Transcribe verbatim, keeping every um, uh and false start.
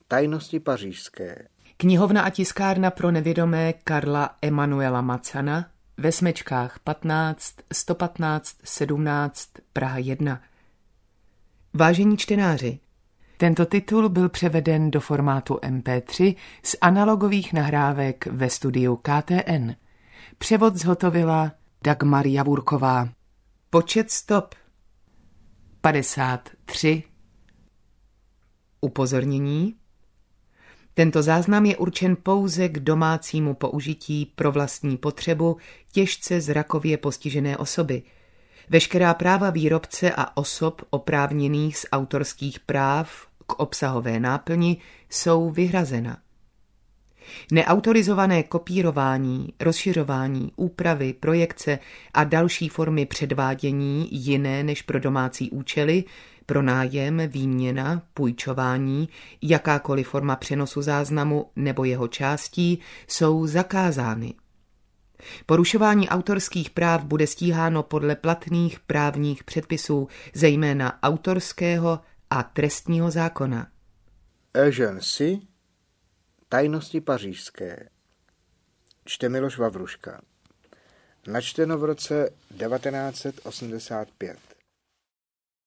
Tajnosti pařížské. Knihovna a tiskárna pro nevědomé Karla Emanuela Macana ve Smečkách patnáct, sto patnáct, sedmnáct, Praha jedna. Vážení čtenáři, tento titul byl převeden do formátu em pé tři z analogových nahrávek ve studiu K T N. Převod zhotovila Dagmar Javurková. Počet stop padesát tři. Upozornění. Tento záznam je určen pouze k domácímu použití pro vlastní potřebu těžce zrakově postižené osoby. Veškerá práva výrobce a osob oprávněných z autorských práv k obsahové náplni jsou vyhrazena. Neautorizované kopírování, rozšiřování, úpravy, projekce a další formy předvádění jiné než pro domácí účely, pronájem, výměna, půjčování, jakákoliv forma přenosu záznamu nebo jeho částí jsou zakázány. Porušování autorských práv bude stíháno podle platných právních předpisů, zejména autorského a trestního zákona. Agency. Tajnosti pařížské. Čte Miloš Vavruška. Načteno v roce devatenáct set osmdesát pět.